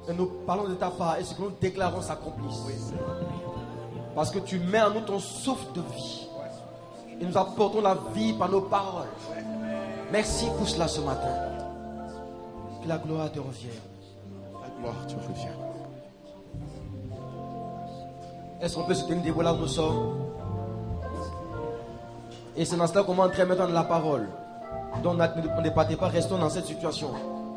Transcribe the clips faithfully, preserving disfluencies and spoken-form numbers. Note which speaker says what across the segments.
Speaker 1: Et nous parlons de ta part et ce que nous déclarons s'accomplisse. Parce que tu mets en nous ton souffle de vie. Et nous apportons la vie par nos paroles. Merci pour cela ce matin. Que la gloire te revienne.
Speaker 2: La gloire te revient.
Speaker 1: Est-ce qu'on peut se tenir debout là où nous sommes? Et c'est dans cela qu'on va entrer maintenant dans la parole. Donc ne partez pas, restons dans cette situation.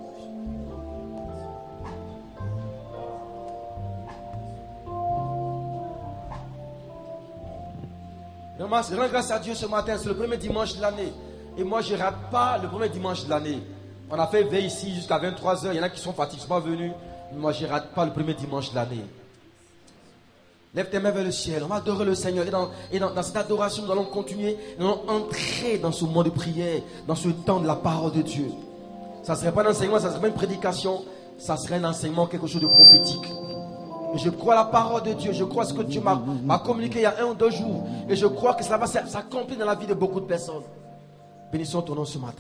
Speaker 1: Vraiment, je rends grâce à Dieu ce matin, c'est le premier dimanche de l'année. Et moi, je ne rate pas le premier dimanche de l'année. On a fait veille ici jusqu'à vingt-trois heures. Il y en a qui sont fatigués, qui ne sont pas venus. Mais moi, je ne rate pas le premier dimanche de l'année. Lève tes mains vers le ciel. On va adorer le Seigneur. Et dans, et dans, dans cette adoration, nous allons continuer. Nous allons entrer dans ce moment de prière, dans ce temps de la parole de Dieu. Ça ne serait pas un enseignement, ça ne serait pas une prédication. Ça serait un enseignement, quelque chose de prophétique. Et je crois à la parole de Dieu. Je crois à ce que Dieu m'a, m'a communiqué il y a un ou deux jours. Et je crois que cela va s'accomplir dans la vie de beaucoup de personnes. Bénissons ton nom ce matin.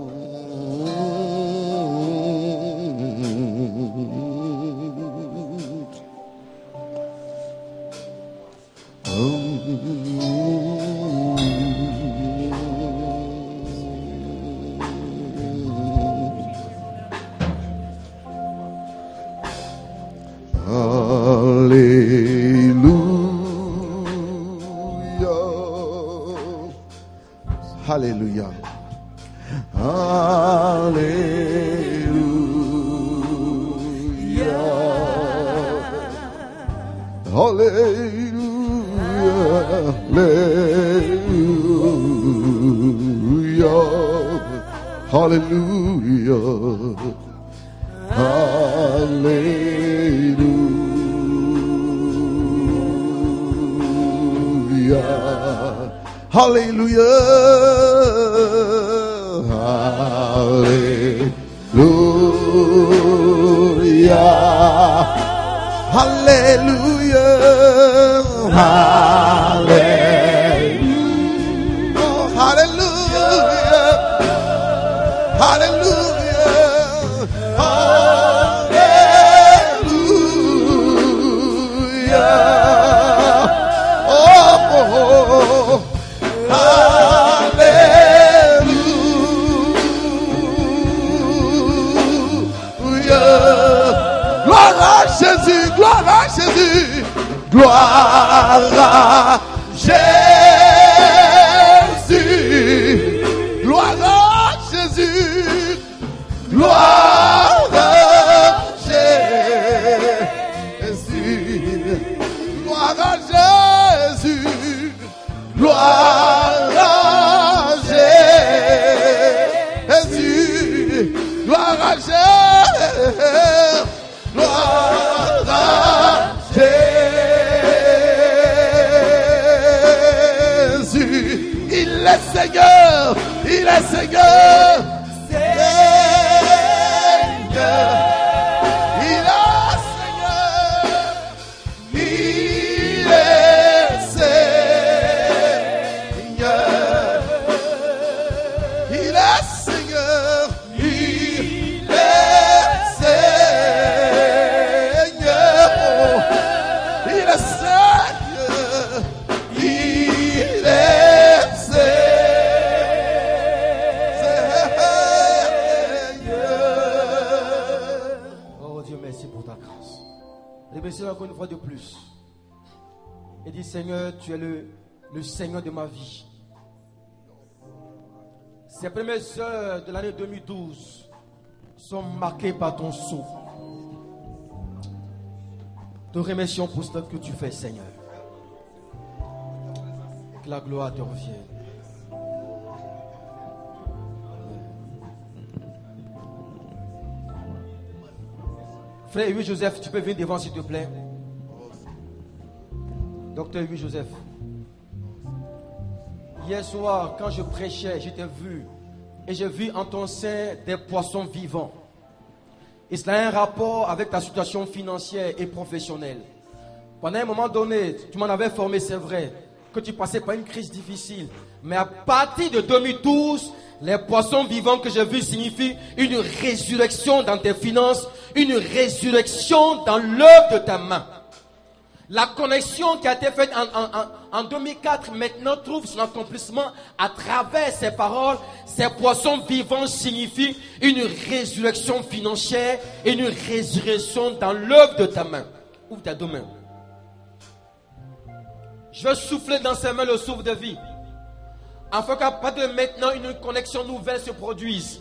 Speaker 2: Alléluia. Alléluia. Alléluia. Alléluia. Alléluia. Alléluia. Alléluia. Alléluia. Alléluia. Alléluia. Alléluia. Oh, oh, oh. Jésus, gloire à Jésus, gloire à Jésus, gloire à Jésus, gloire à Jésus, gloire à Jésus, gloire à Jésus, gloire à Jésus. Gloire à Jésus, il est Seigneur, il est Seigneur, Seigneur, il est Seigneur, il est Seigneur, il est Seigneur, il est Seigneur. Il est Seigneur, il est Seigneur.
Speaker 1: Oh Dieu, merci pour ta grâce. Remercie encore une fois de plus. Et dis Seigneur, tu es le, le Seigneur de ma vie. Ces premières heures de l'année deux mille douze sont marquées par ton souffle. Te remercions pour ce que tu fais, Seigneur. Que la gloire te revienne. Frère Louis Joseph, tu peux venir devant s'il te plaît. Docteur Louis Joseph. Hier soir, quand je prêchais, je t'ai vu. Et j'ai vu en ton sein des poissons vivants. Et cela a un rapport avec ta situation financière et professionnelle. Pendant un moment donné, tu m'en avais formé, c'est vrai, que tu passais par une crise difficile. Mais à partir de deux mille douze, Les poissons vivants que j'ai vus signifient une résurrection dans tes finances, une résurrection dans l'œuvre de ta main. La connexion qui a été faite en, en, en, en deux mille quatre maintenant trouve son accomplissement à travers ces paroles. Ces poissons vivants signifient une résurrection financière et une résurrection dans l'œuvre de ta main. Ouvre tes deux mains. Je vais souffler dans ses mains le souffle de vie. Afin qu'à partir de maintenant, une connexion nouvelle se produise.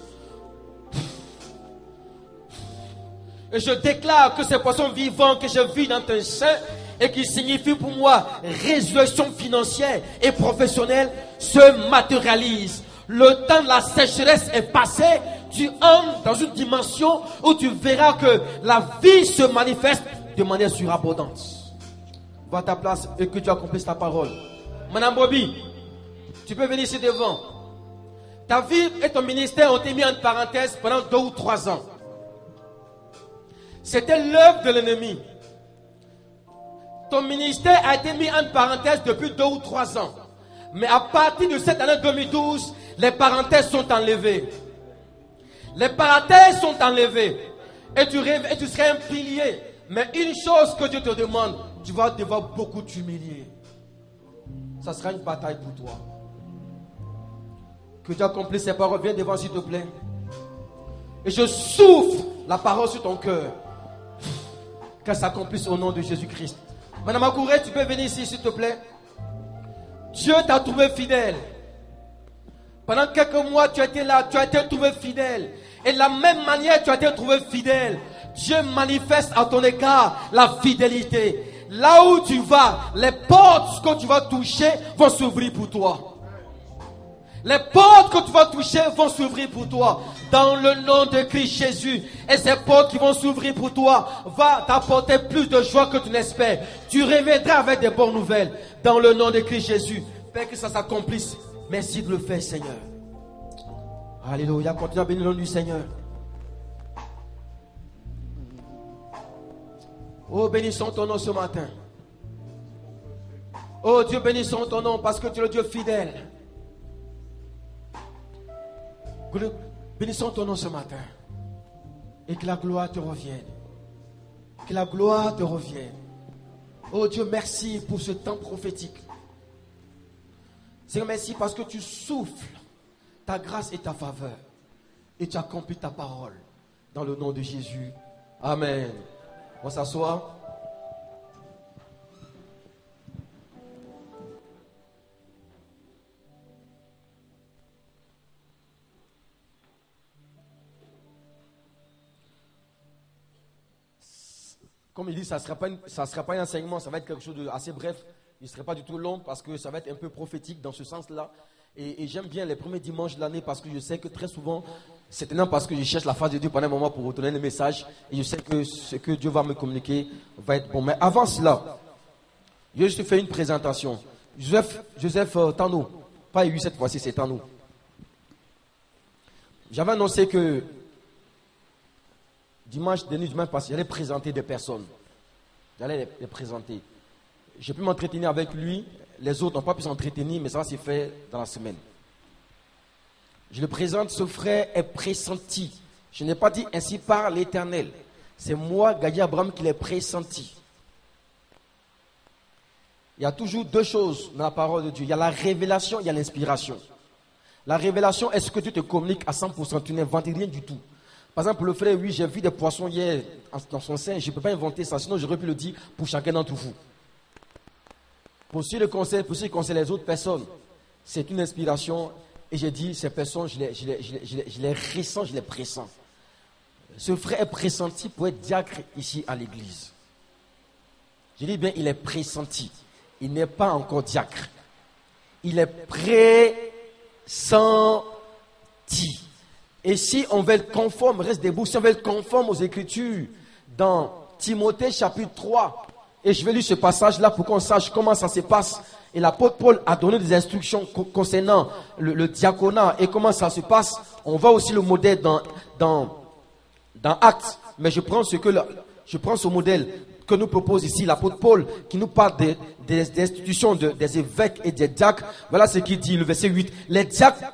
Speaker 1: Et je déclare que ces poissons vivants que je vis dans ton sein et qui signifient pour moi résurrection financière et professionnelle se matérialisent. Le temps de la sécheresse est passé. Tu entres dans une dimension où tu verras que la vie se manifeste de manière surabondante. Va à ta place et que tu accomplisses ta parole. Madame Bobby, tu peux venir ici devant. Ta vie et ton ministère ont été mis en parenthèse pendant deux ou trois ans. C'était l'œuvre de l'ennemi. Ton ministère a été mis en parenthèse depuis deux ou trois ans. Mais à partir de cette année deux mille douze, les parenthèses sont enlevées. Les parenthèses sont enlevées. Et tu, rêves, et tu serais un pilier. Mais une chose que Dieu te demande, tu vas devoir beaucoup t'humilier. Ça sera une bataille pour toi. Que Dieu accomplisse ses paroles. Viens devant s'il te plaît. Et je souffle la parole sur ton cœur. Qu'elle s'accomplisse au nom de Jésus-Christ. Madame Akouré, tu peux venir ici s'il te plaît. Dieu t'a trouvé fidèle. Pendant quelques mois, tu étais là, tu as été trouvé fidèle. Et de la même manière, tu as été trouvé fidèle. Dieu manifeste à ton égard la fidélité. Là où tu vas, les portes que tu vas toucher vont s'ouvrir pour toi. Les portes que tu vas toucher vont s'ouvrir pour toi. Dans le nom de Christ Jésus. Et ces portes qui vont s'ouvrir pour toi vont t'apporter plus de joie que tu n'espères. Tu reviendras avec des bonnes nouvelles. Dans le nom de Christ Jésus. Père, que ça s'accomplisse. Merci de le faire, Seigneur. Alléluia. Continue à bénir le nom du Seigneur. Oh, bénissons ton nom ce matin. Oh Dieu, bénissons ton nom parce que tu es le Dieu fidèle. Bénissons ton nom ce matin. Et que la gloire te revienne. Que la gloire te revienne. Oh Dieu, merci pour ce temps prophétique. Seigneur, merci parce que tu souffles ta grâce et ta faveur. Et tu accomplis ta parole. Dans le nom de Jésus. Amen. On s'assoit. Comme il dit, ça ne sera pas une, ça sera pas un enseignement, ça va être quelque chose d'assez bref. Il ne sera pas du tout long parce que ça va être un peu prophétique dans ce sens-là. Et, et j'aime bien les premiers dimanches de l'année parce que je sais que très souvent, c'est énorme parce que je cherche la face de Dieu pendant un moment pour retourner le message. Et je sais que ce que Dieu va me communiquer va être bon. Mais avant cela, je vais juste faire une présentation. Joseph, Joseph euh, Tano, pas eu cette fois-ci, c'est Tano. J'avais annoncé que dimanche dernier, dimanche passé, j'allais présenter des personnes. J'allais les, les présenter. J'ai pu m'entretenir avec lui. Les autres n'ont pas pu s'entretenir, mais ça va se faire dans la semaine. Je le présente, ce frère est pressenti. Je n'ai pas dit ainsi par l'Éternel. C'est moi, Gadi Abraham, qui l'ai pressenti. Il y a toujours deux choses dans la parole de Dieu. Il y a la révélation, il y a l'inspiration. La révélation est ce que Dieu te communique à cent pour cent. Tu n'inventes rien du tout. Par exemple, le frère, oui, j'ai vu des poissons hier dans son sein. Je ne peux pas inventer ça, sinon j'aurais pu le dire pour chacun d'entre vous. Pour ceux qui conseillent, pour ceux qui conseillent les autres personnes, c'est une inspiration. Et j'ai dit, ces personnes, je les, je les, je les, je les, je les ressens, je les pressens. Ce frère est pressenti pour être diacre ici à l'église. Je dis bien, il est pressenti. Il n'est pas encore diacre. Il est pressenti. Et si on veut être conforme, reste debout, si on veut être conforme aux Écritures, dans Timothée chapitre trois, et je vais lire ce passage-là pour qu'on sache comment ça se passe. Et l'apôtre Paul a donné des instructions concernant le, le diaconat et comment ça se passe. On voit aussi le modèle dans, dans, dans Actes. Mais je prends, ce que le, je prends ce modèle que nous propose ici l'apôtre Paul, qui nous parle des, des, des institutions de, des évêques et des diacres. Voilà ce qu'il dit, le verset huit. Les diacres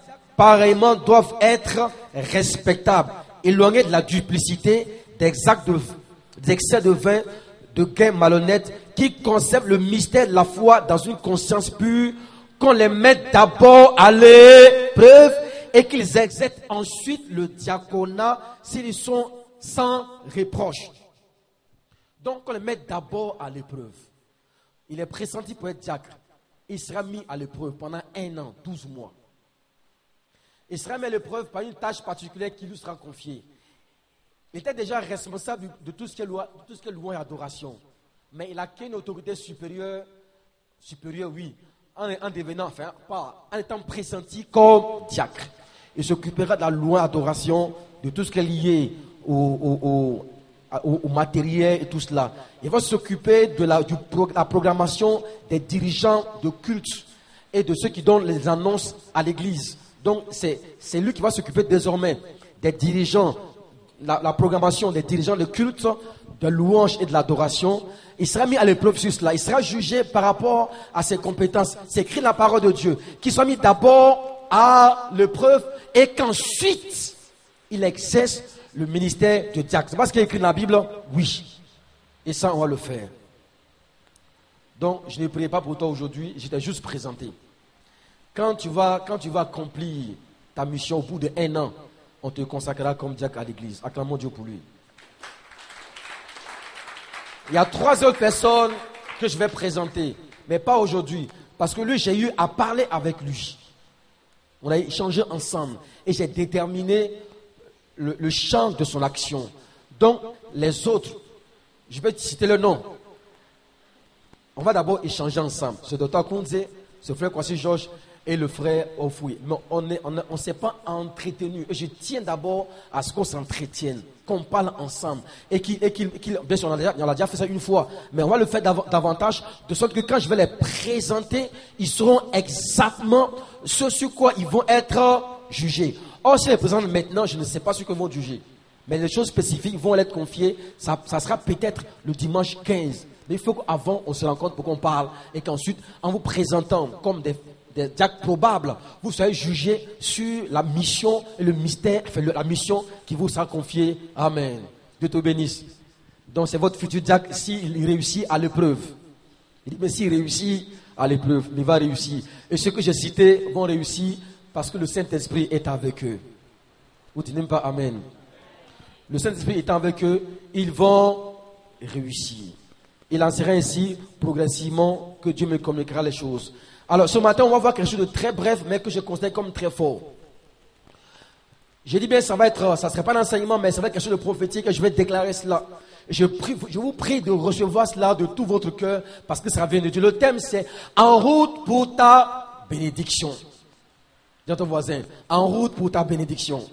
Speaker 1: pareillement, doivent être respectables, éloignés de la duplicité, d'exacts de, d'excès de vin, de gains malhonnêtes, qui conservent le mystère de la foi dans une conscience pure, qu'on les mette d'abord à l'épreuve et qu'ils exercent ensuite le diaconat s'ils sont sans reproche. Donc, on les met d'abord à l'épreuve. Il est pressenti pour être diacre. Il sera mis à l'épreuve pendant un an, douze mois. Il sera mis à l'épreuve par une tâche particulière qui lui sera confiée. Il était déjà responsable de tout ce qui est loi, de tout ce qui est louange et adoration. Mais il a qu'une autorité supérieure, supérieure, oui, en, en devenant, enfin, pas, en étant pressenti comme diacre. Il s'occupera de la louange et adoration, de tout ce qui est lié au, au, au Au, au matériel et tout cela. Il va s'occuper de la, du pro, la programmation des dirigeants de culte et de ceux qui donnent les annonces à l'église. Donc, c'est, c'est lui qui va s'occuper désormais des dirigeants, la, la programmation des dirigeants de culte, de louange et de l'adoration. Il sera mis à l'épreuve sur cela. Il sera jugé par rapport à ses compétences. C'est écrit dans la parole de Dieu. Qu'il soit mis d'abord à l'épreuve et qu'ensuite, il exerce le ministère de diacre. C'est pas ce qui est écrit dans la Bible? Oui. Et ça, on va le faire. Donc, je ne priais pas pour toi aujourd'hui. J'étais juste présenté. Quand tu vas, quand tu vas accomplir ta mission au bout d'un an, on te consacrera comme diacre à l'église. Acclamons Dieu pour lui. Il y a trois autres personnes que je vais présenter. Mais pas aujourd'hui. Parce que lui, j'ai eu à parler avec lui. On a échangé ensemble. Et j'ai déterminé Le, le champ de son action. Donc, les autres, je vais te citer le nom. On va d'abord échanger ensemble. Ce docteur Kounze, ce frère Kwasi Georges et le frère Ofoui. Mais on ne on, on s'est pas entretenu. Et je tiens d'abord à ce qu'on s'entretienne, qu'on parle ensemble. Et qu'il, et qu'il, qu'il bien sûr, on a, déjà, on a déjà fait ça une fois, mais on va le faire dav- davantage, de sorte que quand je vais les présenter, ils seront exactement ce sur quoi ils vont être jugés. Or, si je les présente maintenant, je ne sais pas ce que vont juger. Mais les choses spécifiques vont être confiées. Ça, ça sera peut-être le dimanche quinze. Mais il faut qu'avant, on se rencontre pour qu'on parle. Et qu'ensuite, en vous présentant comme des, des diacres probables, vous soyez jugés sur la mission et le mystère, enfin, la mission qui vous sera confiée. Amen. Dieu te bénisse. Donc, c'est votre futur diacre s'il réussit à l'épreuve. Il dit, mais s'il réussit à l'épreuve, il va réussir. Et ceux que j'ai cités vont réussir. Parce que le Saint-Esprit est avec eux. Vous dites même pas Amen. Le Saint-Esprit est avec eux, ils vont réussir. Il en sera ainsi progressivement que Dieu me communiquera les choses. Alors ce matin, on va voir quelque chose de très bref, mais que je considère comme très fort. J'ai dit bien, ça va être, ça serait pas l'enseignement, mais ça va être quelque chose de prophétique et je vais déclarer cela. Je, prie, je vous prie de recevoir cela de tout votre cœur parce que ça vient de Dieu. Le thème c'est en route pour ta bénédiction. Dis à ton voisin, en route pour ta bénédiction.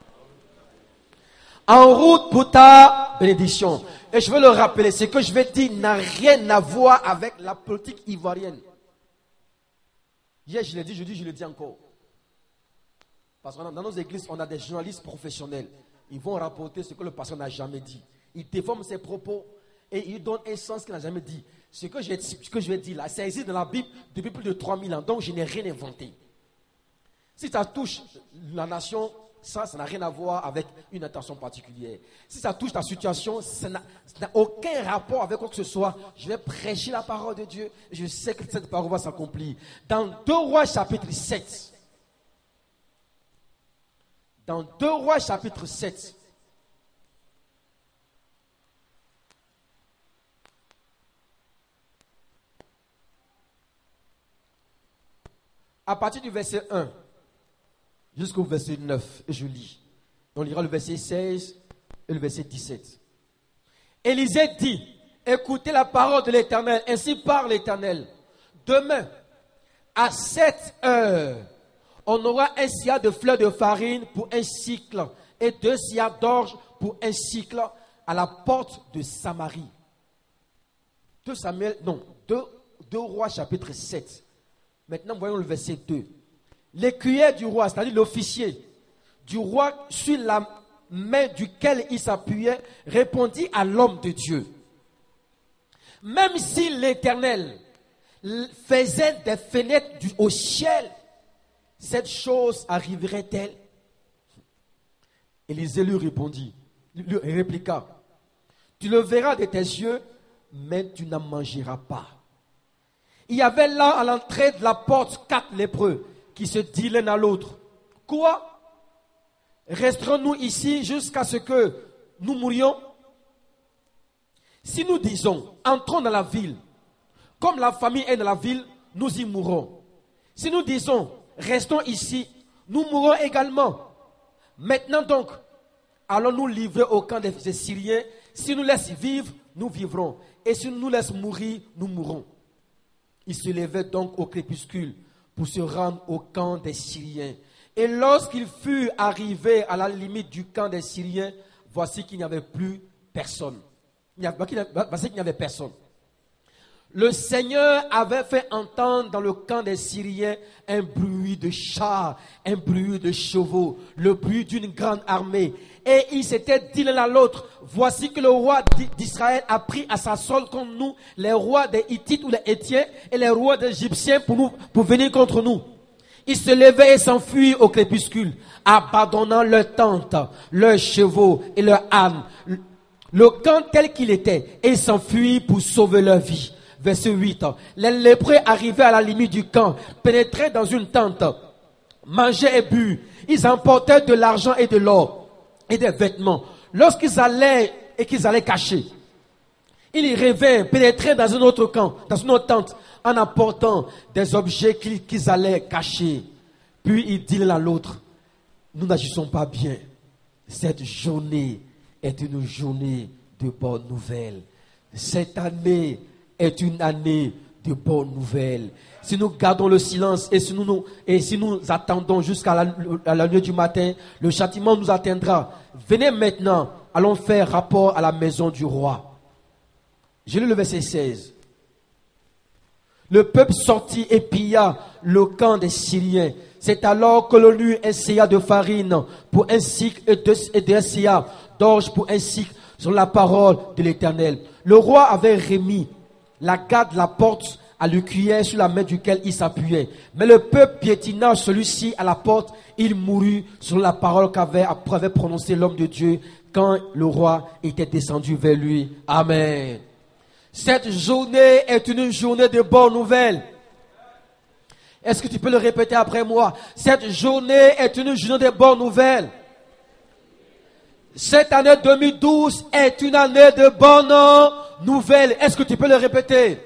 Speaker 1: En route pour ta bénédiction. Et je veux le rappeler, ce que je vais dire n'a rien à voir avec la politique ivoirienne. Hier, je l'ai dit, je dis, je le dis encore. Parce que dans nos églises, on a des journalistes professionnels. Ils vont rapporter ce que le pasteur n'a jamais dit. Ils déforment ses propos et ils donnent un sens qu'il n'a jamais dit. Ce que, ce que je vais dire là, ça existe dans la Bible depuis plus de trois mille ans. Donc, je n'ai rien inventé. Si ça touche la nation, ça, ça n'a rien à voir avec une intention particulière. Si ça touche ta situation, ça n'a, ça n'a aucun rapport avec quoi que ce soit. Je vais prêcher la parole de Dieu. Et je sais que cette parole va s'accomplir. Dans deux Rois chapitre sept. Dans deux Rois chapitre sept. À partir du verset un. Jusqu'au verset neuf, et je lis. On lira le verset seize et le verset dix-sept. Élisée dit, écoutez la parole de l'Éternel, ainsi parle l'Éternel. Demain, à sept heures, on aura un siat de fleurs de farine pour un cycle et deux siats d'orge pour un cycle à la porte de Samarie. deux Samuel, non, deux Rois chapitre sept. Maintenant, voyons le verset deux. L'écuyer du roi, c'est-à-dire l'officier du roi sur la main duquel il s'appuyait, répondit à l'homme de Dieu. Même si l'Éternel faisait des fenêtres du, au ciel cette chose arriverait-elle? Élisée lui répondit, lui répliqua, tu le verras de tes yeux, mais tu n'en mangeras pas. Il y avait là à l'entrée de la porte quatre lépreux qui se disent l'un à l'autre, quoi? Resterons-nous ici jusqu'à ce que nous mourions? Si nous disons, entrons dans la ville, comme la famille est dans la ville, nous y mourrons. Si nous disons, restons ici, nous mourrons également. Maintenant donc, allons nous livrer au camp des Syriens. Si nous laissons vivre, nous vivrons. Et si nous laissons mourir, nous mourrons. Ils se levaient donc au crépuscule pour se rendre au camp des Syriens. Et lorsqu'ils furent arrivés à la limite du camp des Syriens, voici qu'il n'y avait plus personne. Voici qu'il n'y avait personne. Le Seigneur avait fait entendre dans le camp des Syriens un bruit de chars, un bruit de chevaux, le bruit d'une grande armée. Et ils s'étaient dit l'un à l'autre, voici que le roi d'Israël a pris à sa solde contre nous les rois des Hittites ou des Hétiens et les rois des Égyptiens pour, nous, pour venir contre nous. Ils se levaient et s'enfuirent au crépuscule, abandonnant leurs tentes, leurs chevaux et leurs ânes. Le camp tel qu'il était, et ils s'enfuirent pour sauver leur vie. Verset huit. Les lépreux arrivaient à la limite du camp, pénétraient dans une tente, mangeaient et bu. Ils emportaient de l'argent et de l'or et des vêtements. Lorsqu'ils allaient et qu'ils allaient cacher, ils y revinrent, pénétraient dans un autre camp, dans une autre tente, en apportant des objets qu'ils, qu'ils allaient cacher. Puis ils dirent l'un à l'autre, nous n'agissons pas bien. Cette journée est une journée de bonnes nouvelles. Cette année est une année de bonnes nouvelles. Si nous gardons le silence et si nous, nous, et si nous attendons jusqu'à la, à la nuit du matin, le châtiment nous atteindra. Venez maintenant, allons faire rapport à la maison du roi. Je lis le verset seize. Le peuple sortit et pilla le camp des Syriens. C'est alors que l'ONU essaya de farine pour un cycle et deux, et deux essaya d'orge pour un cycle sur la parole de l'Éternel. Le roi avait remis la garde de la porte à l'écuyer sur la main duquel il s'appuyait. Mais le peuple piétina celui-ci à la porte. Il mourut sur la parole qu'avait avait prononcée l'homme de Dieu quand le roi était descendu vers lui. Amen. Cette journée est une journée de bonnes nouvelles. Est-ce que tu peux le répéter après moi? Cette journée est une journée de bonnes nouvelles. Cette année deux mille douze est une année de bonnes nouvelles. Est-ce que tu peux le répéter?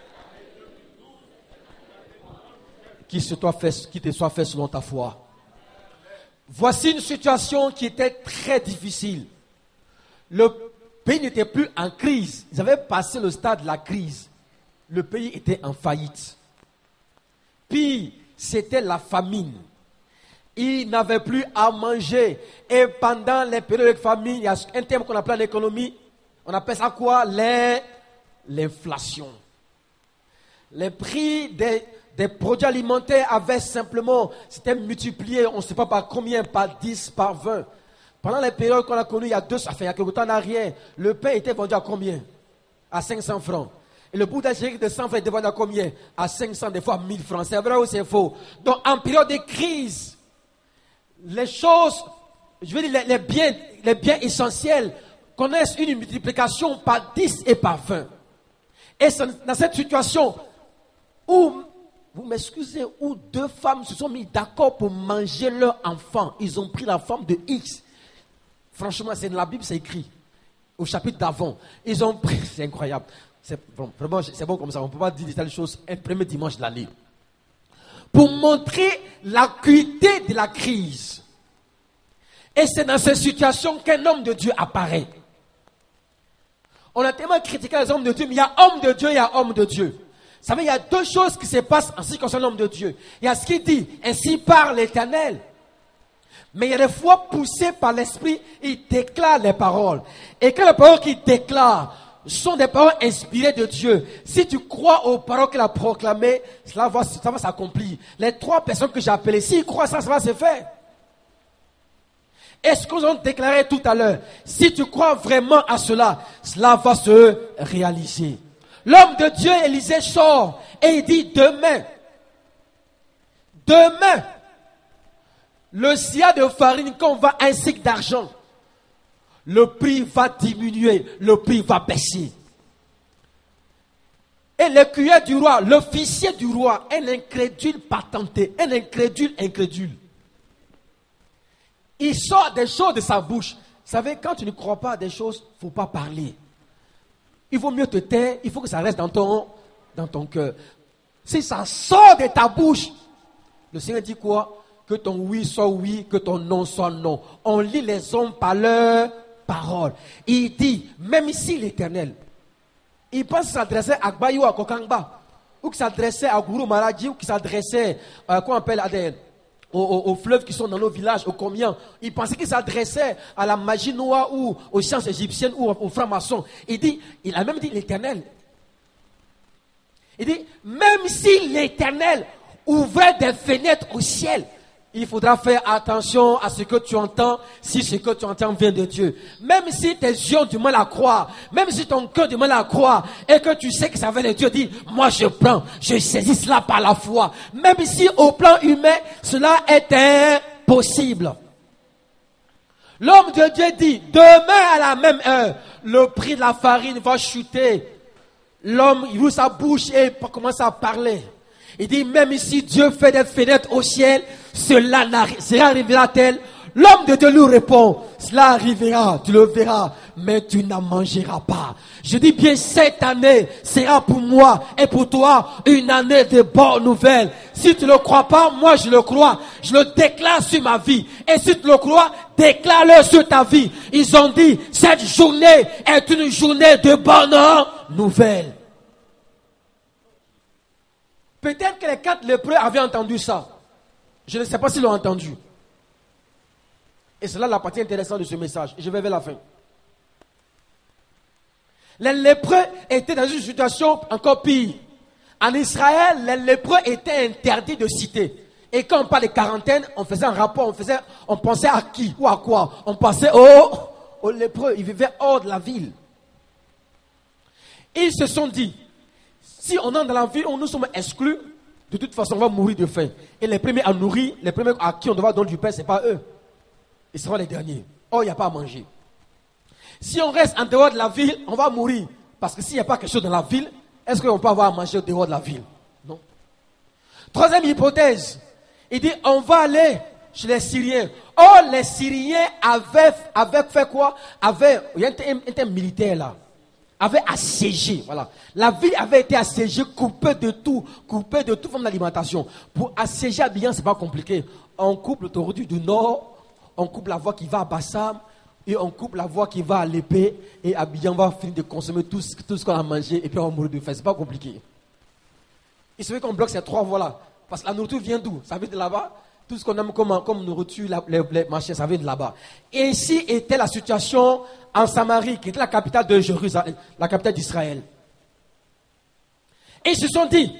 Speaker 1: Qu'il se soit fait, qu'il te soit fait selon ta foi. Voici une situation qui était très difficile. Le pays n'était plus en crise. Ils avaient passé le stade de la crise. Le pays était en faillite. Puis, c'était la famine. Ils n'avaient plus à manger. Et pendant les périodes de famine, il y a un terme qu'on appelle en économie. On appelle ça quoi? L'inflation. Les prix des, des produits alimentaires avaient simplement, c'était multiplié, on ne sait pas par combien, par dix, par vingt. Pendant les périodes qu'on a connues, il y a deux, ça fait il y a quelque temps en arrière, le pain était vendu à combien? À cinq cents francs. Et le bout d'Algérie de cent francs était vendu à combien? À cinq cents, des fois mille francs. C'est vrai ou c'est faux? Donc, en période de crise, les choses, je veux dire, les, les biens, les biens essentiels connaissent une multiplication par dix et par vingt. Et c'est dans cette situation où, vous m'excusez, où deux femmes se sont mis d'accord pour manger leur enfant. Ils ont pris la femme de X. Franchement, c'est dans la Bible, c'est écrit. Au chapitre d'avant. Ils ont pris, c'est incroyable. C'est bon, vraiment, c'est bon comme ça. On ne peut pas dire telle chose un premier dimanche de l'année. Pour montrer l'acuité de la crise. Et c'est dans cette situation qu'un homme de Dieu apparaît. On a tellement critiqué les hommes de Dieu, mais il y a homme de Dieu, il y a homme de Dieu. Vous savez, il y a deux choses qui se passent en ce qui concerne l'homme de Dieu. Il y a ce qu'il dit, ainsi parle l'Éternel. Mais il y a des fois poussé par l'Esprit, il déclare les paroles. Et quand les paroles qu'il déclare sont des paroles inspirées de Dieu, si tu crois aux paroles qu'il a proclamées, cela va, ça va s'accomplir. Les trois personnes que j'ai appelées, s'ils croient ça, ça va se faire. Et ce que nous avons déclaré tout à l'heure, si tu crois vraiment à cela, cela va se réaliser. L'homme de Dieu, Élisée, sort et il dit demain, demain, le sillage de farine qu'on va un cycle d'argent, le prix va diminuer, le prix va baisser. Et le cueilleur du roi, l'officier du roi, un incrédule patenté, un incrédule incrédule. Il sort des choses de sa bouche. Vous savez, quand tu ne crois pas à des choses, il ne faut pas parler. Il vaut mieux te taire, il faut que ça reste dans ton, dans ton cœur. Si ça sort de ta bouche, le Seigneur dit quoi? Que ton oui soit oui, que ton non soit non. On lit les hommes par leurs paroles. Il dit, même ici l'Éternel, il pense qu'il s'adressait à Gbayou, à Kokangba, ou qu'il s'adressait à Gourou Maradji, ou qu'il s'adressait à quoi on appelle à des... Aux, aux, aux fleuves qui sont dans nos villages, aux combien. Il pensait qu'il s'adressait à la magie noire ou aux sciences égyptiennes ou aux, aux francs-maçons. Il dit, il a même dit l'Éternel. Il dit, même si l'Éternel ouvrait des fenêtres au ciel, il faudra faire attention à ce que tu entends, si ce que tu entends vient de Dieu. Même si tes yeux ont du mal à croire, même si ton cœur a du mal à croire, et que tu sais que ça vient de Dieu, dis, moi je prends, je saisis cela par la foi. Même si au plan humain, cela est impossible. L'homme de Dieu dit, demain à la même heure, le prix de la farine va chuter. L'homme, il ouvre sa bouche et il commence à parler. Il dit, même si Dieu fait des fenêtres au ciel, cela arrivera-t-elle? L'homme de Dieu lui répond, cela arrivera, tu le verras, mais tu n'en mangeras pas. Je dis bien, cette année sera pour moi et pour toi une année de bonnes nouvelles. Si tu ne le crois pas, moi je le crois. Je le déclare sur ma vie. Et si tu le crois, déclare-le sur ta vie. Ils ont dit, cette journée est une journée de bonnes nouvelles. Peut-être que les quatre lépreux avaient entendu ça. Je ne sais pas s'ils l'ont entendu. Et c'est là la partie intéressante de ce message. Et je vais vers la fin. Les lépreux étaient dans une situation encore pire. En Israël, les lépreux étaient interdits de citer. Et quand on parle de quarantaine, on faisait un rapport, on, faisait, on pensait à qui ou à quoi? On pensait aux, aux lépreux. Ils vivaient hors de la ville. Et ils se sont dit, si on entre dans la ville, on nous sommes exclus, de toute façon, on va mourir de faim. Et les premiers à nourrir, les premiers à qui on doit donner du pain, ce n'est pas eux. Ils seront les derniers. Oh, il n'y a pas à manger. Si on reste en dehors de la ville, on va mourir. Parce que s'il n'y a pas quelque chose dans la ville, est-ce qu'on peut avoir à manger au dehors de la ville? Non. Troisième hypothèse. Il dit, on va aller chez les Syriens. Oh, les Syriens avaient, avaient fait quoi? Avaient, il y a un, un, un militaire là. Avait assiégé, voilà. La ville avait été assiégée, coupée de tout, coupée de toute forme d'alimentation. Pour assiéger Abidjan, c'est pas compliqué. On coupe l'autoroute du Nord, on coupe la voie qui va à Bassam, et on coupe la voie qui va à l'épée, et Abidjan va finir de consommer tout ce, tout ce qu'on a mangé, et puis on va mourir de faim. C'est pas compliqué. Il se fait qu'on bloque ces trois voies-là. Parce que la nourriture vient d'où? Ça vient de là-bas. Tout ce qu'on aime comme, comme nourriture, la, les, les marchés, ça vient de là-bas. Et ainsi était la situation en Samarie, qui était la capitale de Jérusalem, la capitale d'Israël. Et ils se sont dit,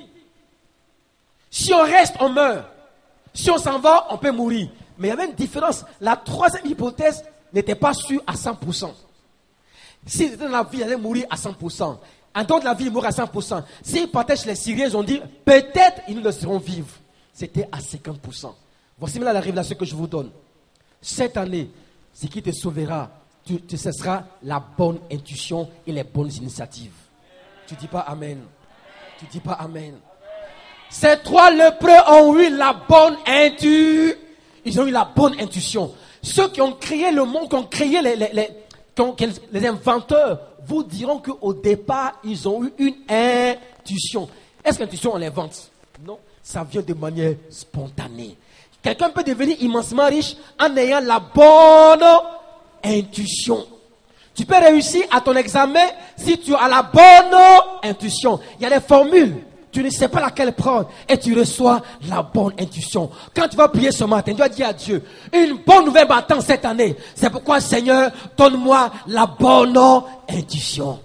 Speaker 1: si on reste, on meurt. Si on s'en va, on peut mourir. Mais il y avait une différence. La troisième hypothèse n'était pas sûre à cent pour cent. S'ils étaient dans la vie, ils allaient mourir à cent pour cent. En dehors de la vie, ils mourraient à cent pour cent. S'ils partaient chez les Syriens, ils ont dit, peut-être ils nous laisseront vivre. C'était à cinquante pour cent. Voici maintenant la révélation que je vous donne. Cette année, ce qui te sauvera, tu, tu cesseras la bonne intuition et les bonnes initiatives. Tu dis pas Amen. Tu dis pas Amen. Ces trois lépreux ont eu la bonne intuition. Ils ont eu la bonne intuition. Ceux qui ont créé le monde, qui ont créé les, les, les, qui ont, les inventeurs, vous diront qu'au départ, ils ont eu une intuition. Est-ce que l'intuition, on l'invente? Non. Ça vient de manière spontanée. Quelqu'un peut devenir immensement riche en ayant la bonne intuition. Tu peux réussir à ton examen si tu as la bonne intuition. Il y a des formules. Tu ne sais pas laquelle prendre et tu reçois la bonne intuition. Quand tu vas prier ce matin, tu vas dire à Dieu, une bonne nouvelle m'attend cette année. C'est pourquoi, Seigneur, donne-moi la bonne intuition.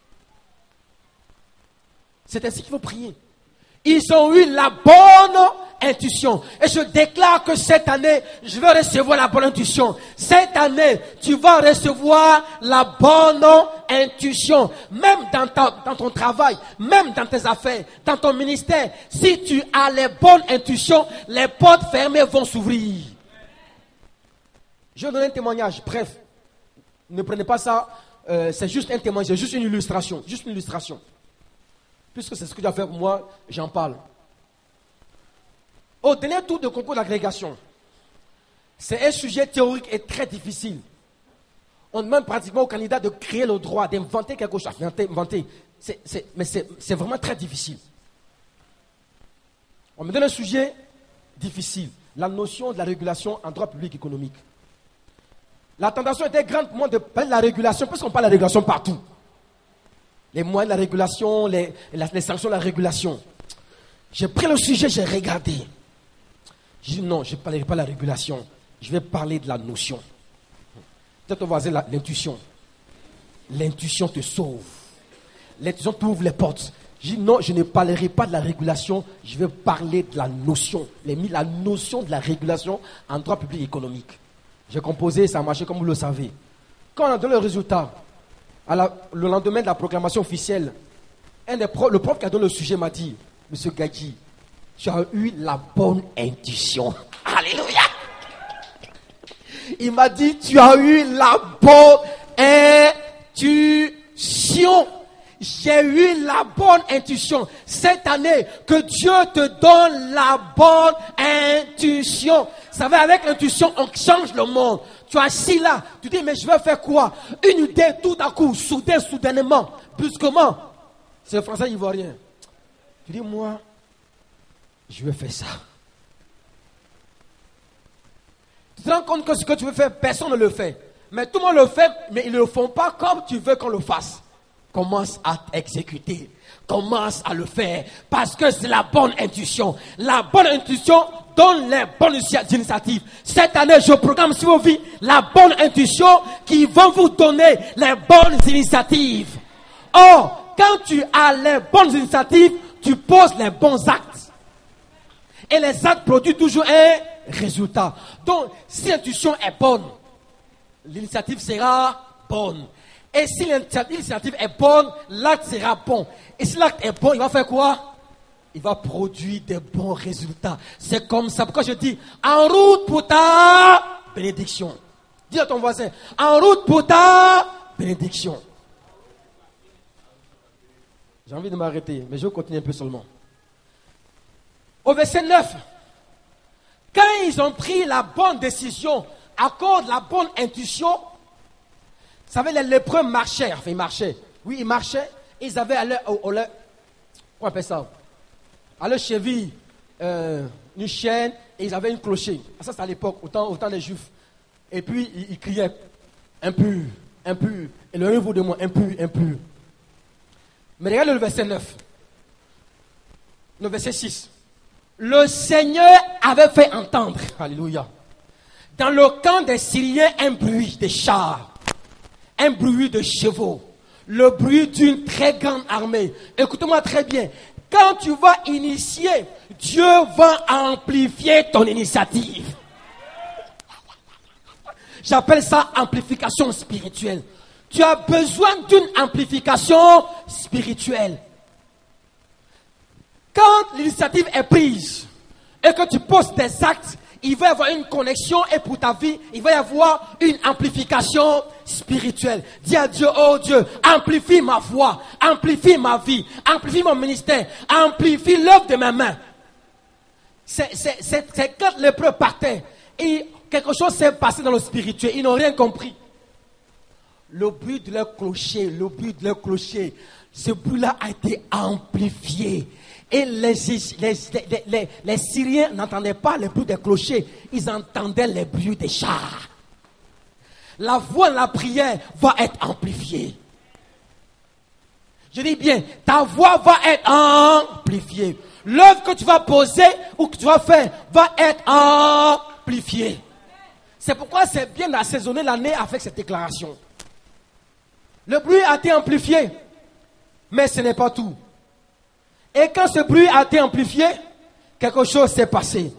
Speaker 1: C'est ainsi qu'il faut prier. Ils ont eu la bonne intuition. Et je déclare que cette année, je vais recevoir la bonne intuition. Cette année, tu vas recevoir la bonne intuition. Même dans, ta, dans ton travail, même dans tes affaires, dans ton ministère. Si tu as les bonnes intuitions, les portes fermées vont s'ouvrir. Je vais donner un témoignage. Bref, ne prenez pas ça. Euh, c'est juste un témoignage, c'est juste une illustration. Juste une illustration. Puisque c'est ce que tu as fait pour moi, j'en parle. Au dernier tour de concours d'agrégation, c'est un sujet théorique et très difficile. On demande pratiquement aux candidats de créer le droit, d'inventer quelque chose. Inventer, c'est, c'est, mais c'est, c'est vraiment très difficile. On me donne un sujet difficile, la notion de la régulation en droit public économique. La tentation était grande pour moi de parler de la régulation, parce qu'on parle de la régulation partout. Les moyens de la régulation, les, les sanctions de la régulation. J'ai pris le sujet, j'ai regardé. J'ai dit non, je ne parlerai pas de la régulation. Je vais parler de la notion. Peut-être on va dire l'intuition. L'intuition te sauve. L'intuition t'ouvre les portes. J'ai dit non, je ne parlerai pas de la régulation. Je vais parler de la notion. J'ai mis la notion de la régulation en droit public économique. J'ai composé, ça a marché comme vous le savez. Quand on a donné le résultat, à la, le lendemain de la proclamation officielle, un des pro, le prof qui a donné le sujet m'a dit, Monsieur Gadji, tu as eu la bonne intuition. Alléluia. Il m'a dit, tu as eu la bonne intuition. J'ai eu la bonne intuition. Cette année, que Dieu te donne la bonne intuition. Vous savez, avec l'intuition, on change le monde. Tu es assis là, tu dis, mais je vais faire quoi? Une idée tout à coup, soudain, soudainement, brusquement. C'est le français ivoirien. Tu dis, moi, je vais faire ça. Tu te rends compte que ce que tu veux faire, personne ne le fait. Mais tout le monde le fait, mais ils ne le font pas comme tu veux qu'on le fasse. Commence à exécuter. Commence à le faire. Parce que c'est la bonne intuition. La bonne intuition donne les bonnes initiatives. Cette année, je programme sur vos vies la bonne intuition qui va vous donner les bonnes initiatives. Or, quand tu as les bonnes initiatives, tu poses les bons actes. Et les actes produisent toujours un résultat. Donc, si l'intuition est bonne, l'initiative sera bonne. Et si l'initiative est bonne, l'acte sera bon. Et si l'acte est bon, il va faire quoi? Il va produire des bons résultats. C'est comme ça. Pourquoi je dis, en route pour ta bénédiction. Dis à ton voisin, en route pour ta bénédiction. J'ai envie de m'arrêter, mais je vais continuer un peu seulement. Au verset neuf, quand ils ont pris la bonne décision, à cause de la bonne intuition, vous savez, les lépreux marchaient, enfin ils marchaient. Oui, ils marchaient, ils avaient à leur, au, au, leur on appelle ça, à leur cheville, euh, une chaîne, et ils avaient une clocher. Ça, c'est à l'époque, autant, autant des Juifs. Et puis, ils, ils criaient, impur, impur, éloignez-vous de moi, impur, impur. Mais regardez le verset neuf, le verset six. Le Seigneur avait fait entendre, alléluia, dans le camp des Syriens, un bruit de chars. Un bruit de chevaux, le bruit d'une très grande armée. Écoute-moi très bien. Quand tu vas initier, Dieu va amplifier ton initiative. J'appelle ça amplification spirituelle. Tu as besoin d'une amplification spirituelle. Quand l'initiative est prise et que tu poses des actes, il va y avoir une connexion et pour ta vie, il va y avoir une amplification spirituelle. Dis à Dieu, oh Dieu, amplifie ma foi, amplifie ma vie, amplifie mon ministère, amplifie l'œuvre de mes mains. C'est, c'est, c'est, c'est quand les lépreux partaient et quelque chose s'est passé dans le spirituel, ils n'ont rien compris. Le bruit de leur clocher, le bruit de leur clocher, ce bruit-là a été amplifié. Et les, les, les, les, les Syriens n'entendaient pas le bruit des clochers, ils entendaient les bruits des chars. La voix de la prière va être amplifiée. Je dis bien, ta voix va être amplifiée. L'œuvre que tu vas poser ou que tu vas faire va être amplifiée. C'est pourquoi c'est bien d'assaisonner l'année avec cette déclaration. Le bruit a été amplifié, mais ce n'est pas tout. Et quand ce bruit a été amplifié, quelque chose s'est passé.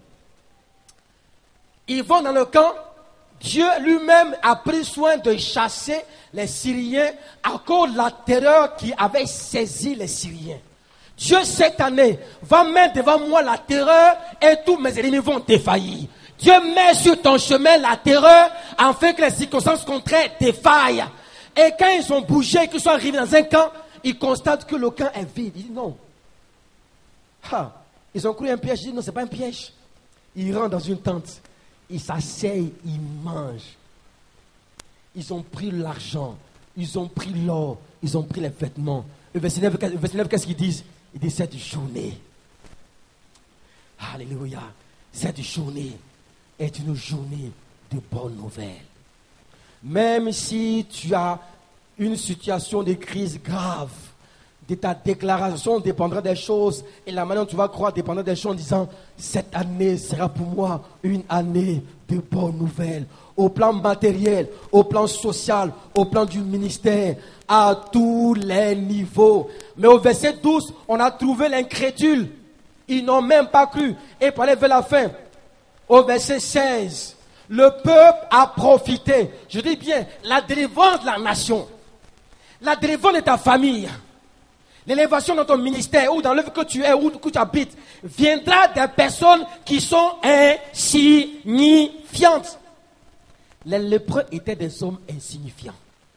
Speaker 1: Ils vont dans le camp. Dieu lui-même a pris soin de chasser les Syriens à cause de la terreur qui avait saisi les Syriens. Dieu, cette année, va mettre devant moi la terreur et tous mes ennemis vont défaillir. Dieu met sur ton chemin la terreur afin que les circonstances contraires défaillent. Et quand ils ont bougé, qu'ils sont arrivés dans un camp, ils constatent que le camp est vide. Ils disent non. Ah, ils ont cru un piège. Ils disent non, ce n'est pas un piège. Ils rentrent dans une tente. Ils s'asseyent, ils mangent. Ils ont pris l'argent. Ils ont pris l'or. Ils ont pris les vêtements. Le verset neuf, qu'est-ce qu'ils disent? Ils disent cette journée. Alléluia. Cette journée est une journée de bonnes nouvelles. Même si tu as une situation de crise grave, de ta déclaration dépendra des choses et la manière dont tu vas croire dépendra des choses en disant cette année sera pour moi une année de bonnes nouvelles. Au plan matériel, au plan social, au plan du ministère, à tous les niveaux. Mais au verset douze, on a trouvé l'incrédule. Ils n'ont même pas cru. Et pour aller vers la fin, au verset seize, le peuple a profité. Je dis bien, la délivrance de la nation, la délivrance de ta famille, l'élévation dans ton ministère ou dans l'œuvre que tu es ou que tu habites, viendra des personnes qui sont insignifiantes. Les lépreux étaient des hommes insignifiants.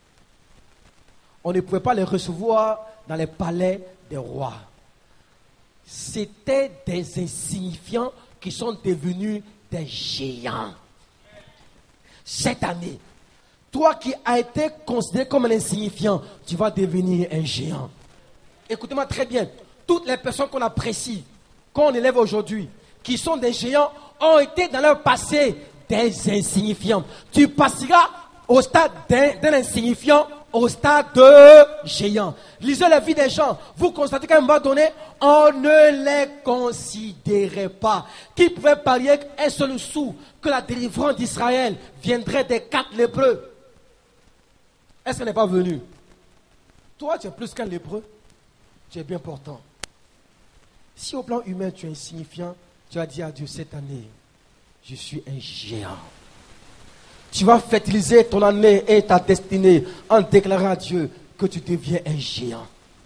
Speaker 1: On ne pouvait pas les recevoir dans les palais des rois. C'était des insignifiants qui sont devenus des géants. Cette année, toi qui as été considéré comme un insignifiant, tu vas devenir un géant. Écoutez-moi très bien. Toutes les personnes qu'on apprécie, qu'on élève aujourd'hui, qui sont des géants, ont été dans leur passé des insignifiants. Tu passeras au stade d'un, d'un insignifiant au stade de géant. Lisez la vie des gens. Vous constatez qu'à un moment donné, on ne les considérait pas. Qui pouvait parier qu'un seul sou que la délivrance d'Israël viendrait des quatre lépreux? Est-ce qu'elle n'est pas venue? Toi, tu es plus qu'un lépreux. Tu es bien portant. Si au plan humain tu es insignifiant, tu vas dire à Dieu cette année, je suis un géant. Tu vas fertiliser ton année et ta destinée en déclarant à Dieu que tu deviens un géant.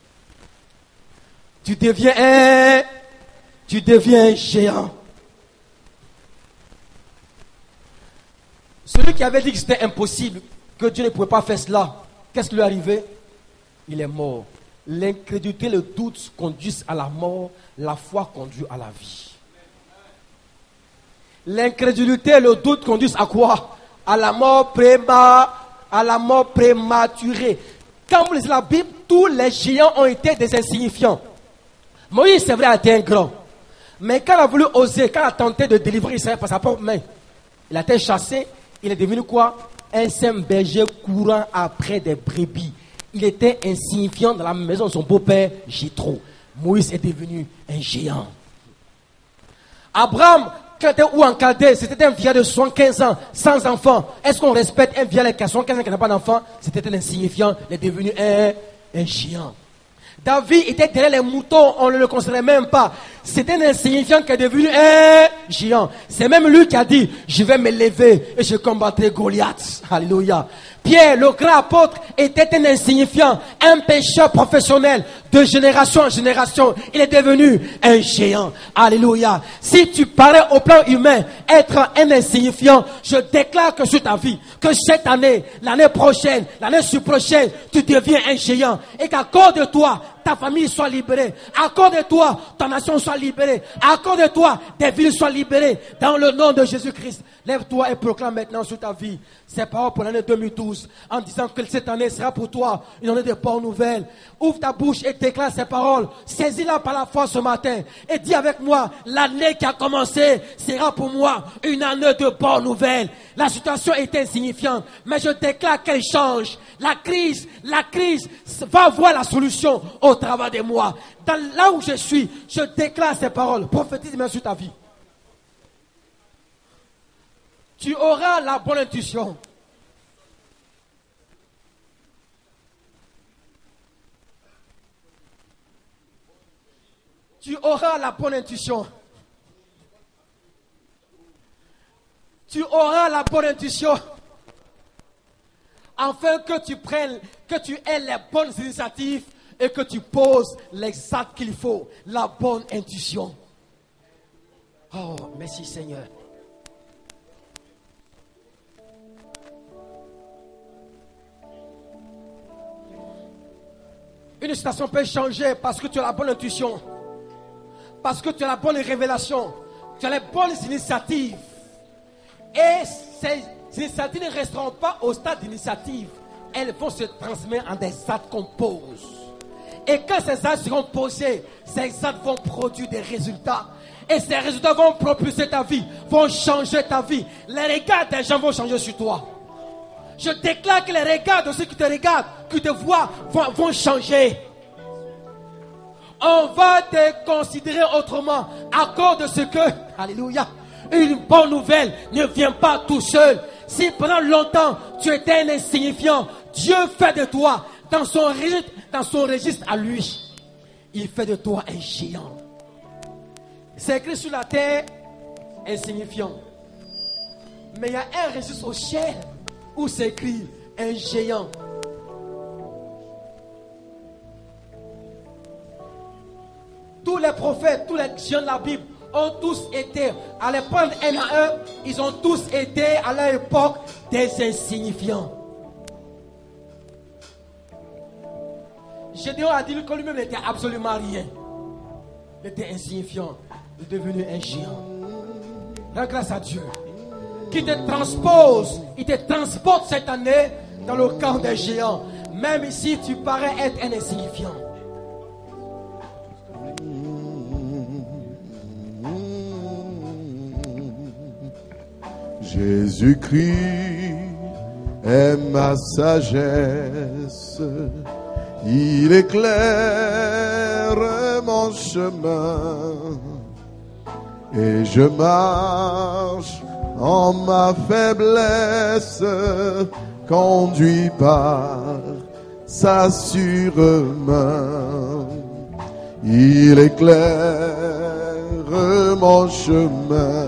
Speaker 1: Tu deviens un, tu deviens un géant. Celui qui avait dit que c'était impossible, que Dieu ne pouvait pas faire cela, qu'est-ce qui lui est arrivé? Il est mort. L'incrédulité, le doute conduisent à la mort, la foi conduit à la vie. L'incrédulité, le doute conduisent à quoi? À la mort préma, à la mort prématurée. Quand vous lisez la Bible, tous les géants ont été des insignifiants. Moïse, c'est vrai, a été un grand. Mais quand il a voulu oser, quand il a tenté de délivrer Israël par sa propre main, il a été chassé, il est devenu quoi? Un simple berger courant après des brebis. Il était insignifiant dans la maison de son beau-père Jéthro. Moïse est devenu un géant. Abraham, quand il était où en Chaldée, c'était un vieillard de soixante-quinze ans, sans enfant. Est-ce qu'on respecte un vieillard de soixante-quinze ans qui n'a pas d'enfant? C'était un insignifiant, il est devenu un, un géant. David était derrière les moutons, on ne le considérait même pas. C'était un insignifiant qui est devenu un géant. C'est même lui qui a dit, je vais me lever et je combattrai Goliath. Alléluia. Pierre, le grand apôtre, était un insignifiant, un pécheur professionnel de génération en génération. Il est devenu un géant. Alléluia. Si tu parais au plan humain être un insignifiant, je déclare que sur ta vie, que cette année, l'année prochaine, l'année sur-prochaine, tu deviens un géant. Et qu'à cause de toi, ta famille soit libérée. À cause de toi, ta nation soit libérée. À cause de toi, des villes soient libérées. Dans le nom de Jésus-Christ. Lève-toi et proclame maintenant sur ta vie ces paroles pour l'année deux mille douze. En disant que cette année sera pour toi une année de bonnes nouvelles. Ouvre ta bouche et déclare ces paroles. Saisis-la par la foi ce matin. Et dis avec moi, l'année qui a commencé sera pour moi une année de bonnes nouvelles. La situation est insignifiante. Mais je déclare qu'elle change. La crise, la crise va voir la solution au travers de moi. Dans là où je suis, je déclare ces paroles. Prophétise même sur ta vie. Tu auras la bonne intuition. Tu auras la bonne intuition. auras la bonne intuition. Afin que tu prennes, que tu aies les bonnes initiatives et que tu poses l'exact qu'il faut, la bonne intuition. Oh, merci Seigneur. Une situation peut changer parce que tu as la bonne intuition, parce que tu as la bonne révélation, tu as les bonnes initiatives. Et ces initiatives ne resteront pas au stade d'initiative. Elles vont se transmettre en des actes qu'on pose. Et quand ces actes seront posés, ces actes vont produire des résultats. Et ces résultats vont propulser ta vie, vont changer ta vie. Les regards des gens vont changer sur toi. Je déclare que les regards de ceux qui te regardent, qui te voient, vont, vont changer. On va te considérer autrement à cause de ce que, alléluia, une bonne nouvelle ne vient pas tout seul. Si pendant longtemps tu étais un insignifiant, Dieu fait de toi, dans son registre, dans son registre à lui, il fait de toi un géant. C'est écrit sur la terre, insignifiant. Mais il y a un registre au ciel où c'est écrit un géant. Tous les prophètes, tous les géants de la Bible ont tous été, à les prendre un à un, ils ont tous été à leur époque des insignifiants. Gédéon a dit que lui-même n'était absolument rien. Il était insignifiant. Il est devenu un géant. Rends grâce à Dieu qui te transpose, il te transporte cette année dans le camp des géants. Même si tu parais être un insignifiant.
Speaker 2: Jésus-Christ est ma sagesse, il éclaire mon chemin et je marche en ma faiblesse, conduit par sa sûre main. Il éclaire mon chemin,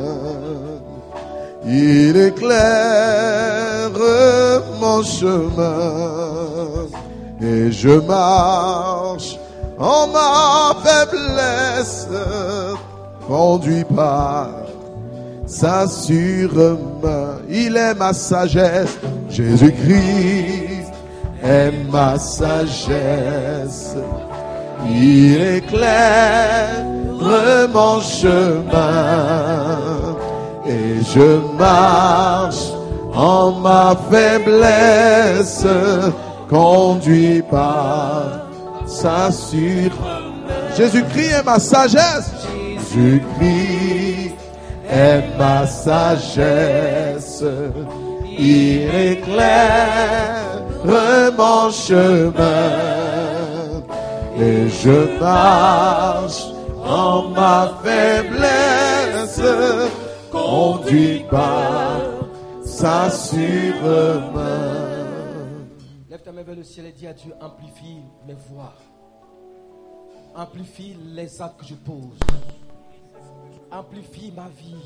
Speaker 2: il éclaire mon chemin, et je marche en ma faiblesse, conduit par sa sûre main. Il est ma sagesse, Jésus-Christ est ma sagesse. Il éclaire mon chemin et je marche en ma faiblesse, conduit par sa sûre main. Jésus-Christ est ma sagesse. Jésus-Christ est ma sagesse. Il éclaire mon chemin et je marche en ma faiblesse, conduit par sa sûre main.
Speaker 1: Lève ta main vers le ciel et dis à Dieu, amplifie mes voix, amplifie les actes que je pose, amplifie ma vie.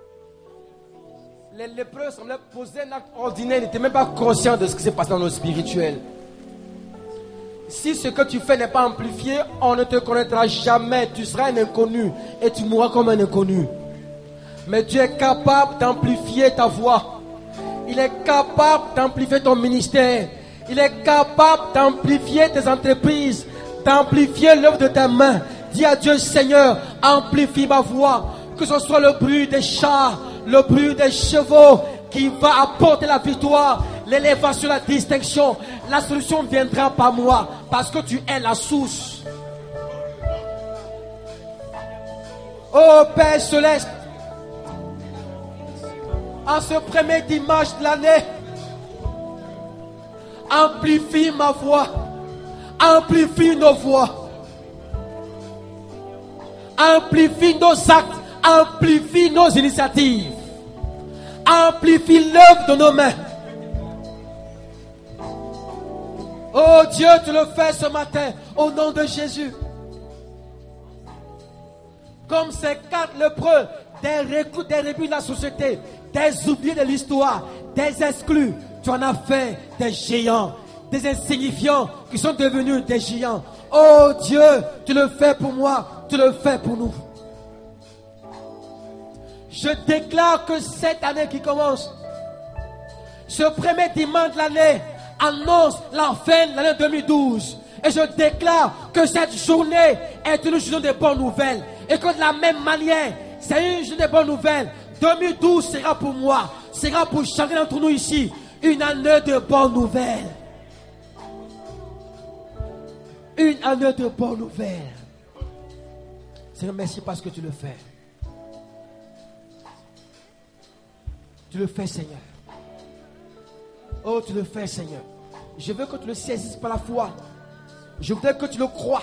Speaker 1: Les lépreux semblaient poser un acte ordinaire, ils n'étaient même pas conscients de ce qui s'est passé dans le spirituel. Si ce que tu fais n'est pas amplifié, on ne te connaîtra jamais. Tu seras un inconnu et tu mourras comme un inconnu. Mais Dieu est capable d'amplifier ta voix. Il est capable d'amplifier ton ministère. Il est capable d'amplifier tes entreprises, d'amplifier l'œuvre de tes mains. Dis à Dieu, Seigneur, amplifie ma voix. Que ce soit le bruit des chars, le bruit des chevaux qui va apporter la victoire, l'élévation, la distinction. La solution viendra par moi parce que tu es la source. Oh Père Céleste, en ce premier dimanche de l'année, amplifie ma voix, amplifie nos voix, amplifie nos actes, amplifie nos initiatives, amplifie l'œuvre de nos mains. Oh Dieu, tu le fais ce matin au nom de Jésus. Comme ces quatre lépreux des recrues, des rebelles de la société, des oubliés de l'histoire, des exclus. Tu en as fait des géants, des insignifiants qui sont devenus des géants. Oh Dieu, tu le fais pour moi, tu le fais pour nous. Je déclare que cette année qui commence, ce premier dimanche de l'année, annonce la fin de l'année deux mille douze. Et je déclare que cette journée est une journée de bonnes nouvelles. Et que de la même manière, c'est une journée de bonnes nouvelles. deux mille douze sera pour moi, sera pour chacun d'entre nous ici, une année de bonnes nouvelles. Une année de bonnes nouvelles. Seigneur, merci parce que tu le fais. Tu le fais, Seigneur. Oh, tu le fais, Seigneur. Je veux que tu le saisisses par la foi. Je veux que tu le crois.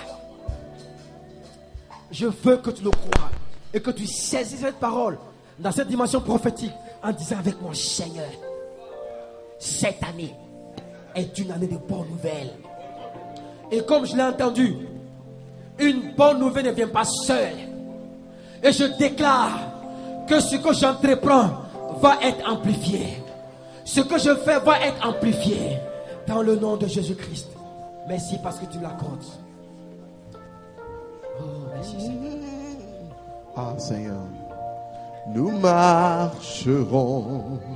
Speaker 1: Je veux que tu le crois. Et que tu saisisses cette parole dans cette dimension prophétique en disant avec moi, Seigneur, cette année est une année de bonnes nouvelles. Et comme je l'ai entendu, une bonne nouvelle ne vient pas seule. Et je déclare que ce que j'entreprends va être amplifié. Ce que je fais va être amplifié. Dans le nom de Jésus-Christ. Merci parce que tu l'accordes. Oh, merci Seigneur.
Speaker 2: Ah Seigneur, nous marcherons.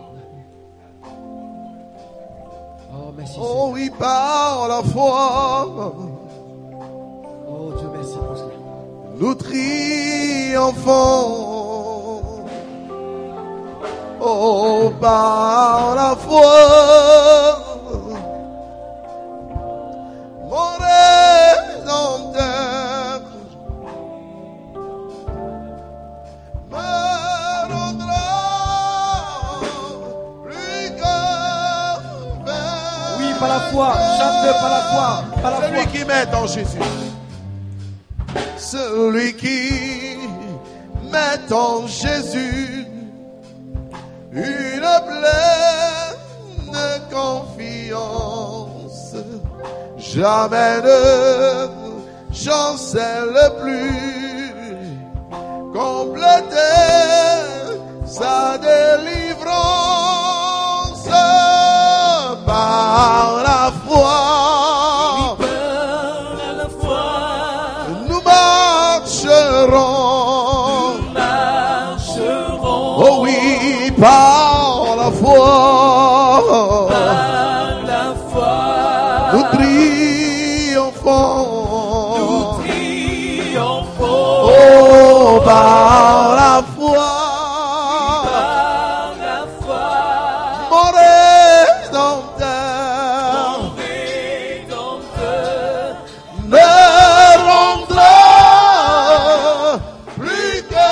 Speaker 1: Oh, merci
Speaker 2: Oh
Speaker 1: Seigneur.
Speaker 2: oui, par la foi.
Speaker 1: Oh Dieu, merci pour cela.
Speaker 2: Nous triomphons. Oh, par la foi. Mon Rédempteur me rendra plus que
Speaker 1: Oui, par la foi. Chante par la foi. Par la
Speaker 2: celui
Speaker 1: foi.
Speaker 2: qui met en Jésus. Celui qui met en Jésus une pleine confiance. Jamais ne chancelle plus compléter sa délivrance par la foi.
Speaker 3: Par la foi,
Speaker 2: Nous marcherons.
Speaker 3: nous marcherons.
Speaker 2: Oh oui, par la foi.
Speaker 3: Par la foi,
Speaker 2: Nous triomphons.
Speaker 3: nous triomphons.
Speaker 2: Oh, par la foi.
Speaker 3: Par la foi,
Speaker 2: Mon Rédempteur
Speaker 3: mon Rédempteur
Speaker 2: me rendra plus que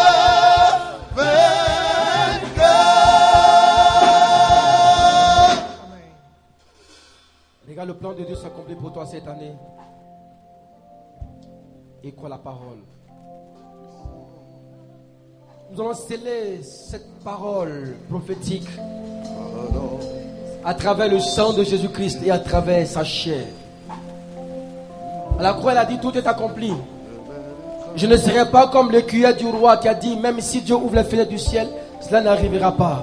Speaker 2: vainqueur.
Speaker 1: Regarde, le plan de Dieu s'accomplit pour toi cette année. Et crois la parole. Nous allons sceller cette parole prophétique à travers le sang de Jésus-Christ et à travers sa chair. À la croix, elle a dit, tout est accompli. Je ne serai pas comme l'écuyer du roi qui a dit, même si Dieu ouvre les fenêtres du ciel, cela n'arrivera pas.